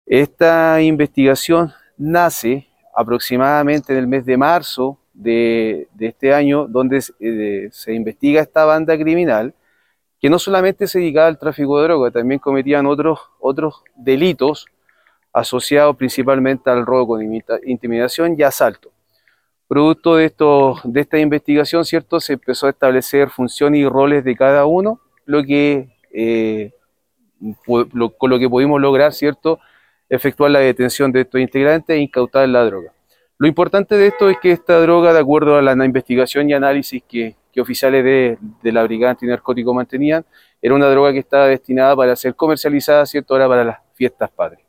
Esta investigación nace aproximadamente en el mes de marzo de este año, donde se investiga esta banda criminal que no solamente se dedicaba al tráfico de droga, también cometían otros delitos asociados principalmente al robo con intimidación y asalto. Producto de esta investigación, ¿cierto? Se empezó a establecer funciones y roles de cada uno, con lo que pudimos lograr, ¿cierto? Efectuar la detención de estos integrantes e incautar la droga. Lo importante de esto es que esta droga, de acuerdo a la investigación y análisis que oficiales de la Brigada Antinarcótico mantenían, era una droga que estaba destinada para ser comercializada, ¿cierto? Ahora para las fiestas patrias.